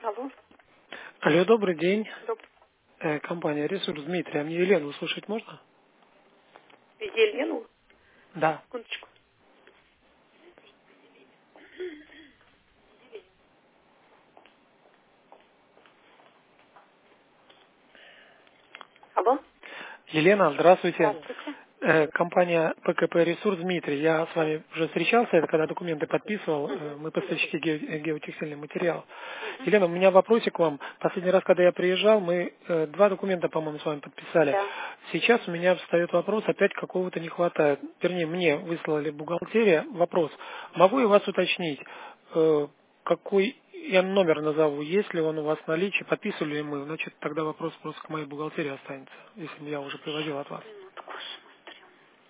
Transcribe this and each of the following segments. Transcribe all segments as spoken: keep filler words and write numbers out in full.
Алло. Алло, добрый день. Доб- Э, компания «Ресурс». Дмитрий, а мне Елену услышать можно? Елену? Да. Секундочку. Алло. Елена, здравствуйте. Здравствуйте. Э, компания Пэ Ка Пэ «Ресурс». Дмитрий, я с вами уже встречался, это когда документы подписывал, э, Угу. мы поставщики ге- э, геотекстильных материалов. Угу. Елена, у меня вопросик к вам. Последний раз, когда я приезжал, мы э, два документа, по-моему, с вами подписали. Да. Сейчас у меня встает вопрос, опять какого-то не хватает. Вернее, мне выслали бухгалтерия. Вопрос, могу я вас уточнить, э, какой я номер назову, есть ли он у вас в наличии, подписывали ли мы, значит, тогда вопрос просто к моей бухгалтерии останется, если я уже привозил от вас. Минутку смотрю.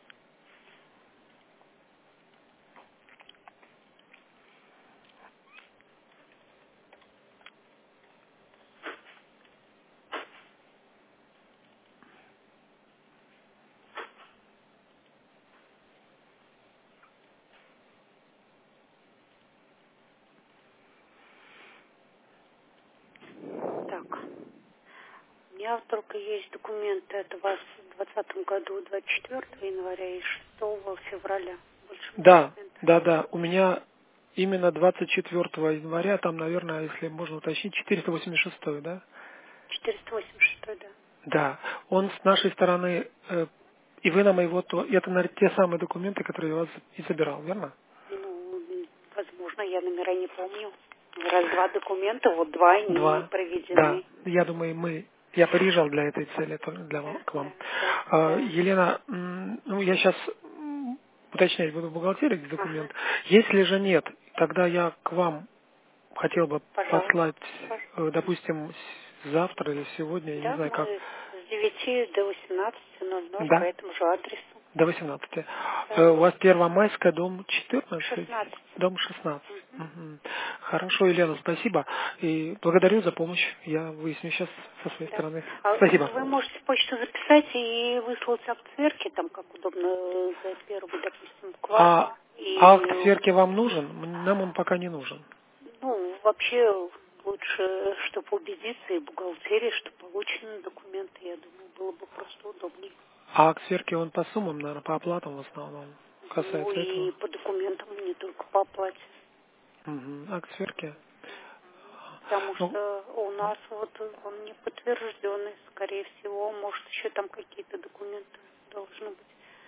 Так. У меня только есть документы от вас в двадцатом году, двадцать четвёртого января и шестого февраля. Больше у меня Да, документов да, нет. да, у меня именно двадцать четвёртого января, там, наверное, если можно уточнить, четыреста восемьдесят шесть, да? четыреста восемьдесят шесть, да. Да, он с нашей стороны, э, и вы нам его, то- это, наверное, те самые документы, которые я вас и забирал, верно? Ну, м, возможно, я номера не помню. Раз два документа, вот два они не Два. Да, проведены. я думаю, мы... Я приезжал для этой цели, то- для, Да, ва- к да, вам. да, А, да. Елена, м, ну, я сейчас уточнять буду в бухгалтерии эти Ага. документы. Если же нет, тогда я к вам хотел бы Пожалуйста. послать, Пож- э, допустим, с- завтра или сегодня, я не Да, знаю как. мы с девяти до восемнадцати ноль ноль по Да, этому же адресу. до восемнадцати. Да. Э, У вас Первомайская, дом четырнадцать, шестнадцать. дом шестнадцать. Мгм. Мгм. Хорошо, Елена, спасибо. И благодарю за помощь. Я выясню сейчас со своей Да. стороны. А Спасибо. вы можете почту записать и выслать акт сверки, там как удобно, э, за первый, допустим, квартал. А акт И, сверки вам нужен? М, Нам он пока не нужен. ну, вообще лучше, чтобы убедиться и бухгалтерии, что получены документы, я думаю, было бы просто удобнее. А акт сверки он по суммам, наверное, по оплатам в основном Ну касается и этого. по документам, не только по оплате. Мгм. Акт сверки. Потому Ну, что у нас вот он не подтвержденный, скорее всего, может еще там какие-то документы должны быть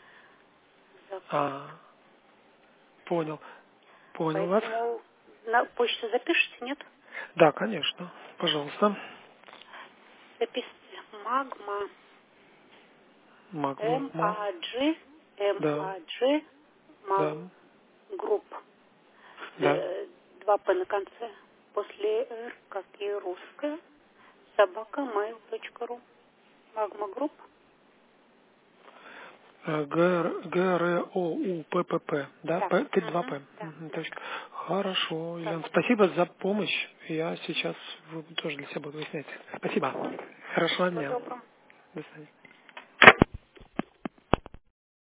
забыты. а, понял. Понял вас. Поэтому на почту запишите, нет? Да, конечно. Пожалуйста. Записывайте. Магма. Магма. Ма. М-А-G. Да. М-А-G. Да. Маг. Групп. Да. Э, Два П на конце. После Р, как и русская. Собака mail точка ру. Магма групп. Э, Г- Г Р О У П П П. Да? Да. П, два Мгм. П. Да, Мгм, да. точка. Хорошо, Елена. Собака. Спасибо за помощь. Я сейчас в- тоже для себя буду выяснять. Спасибо. Хорошего Всего дня. доброго. До свидания.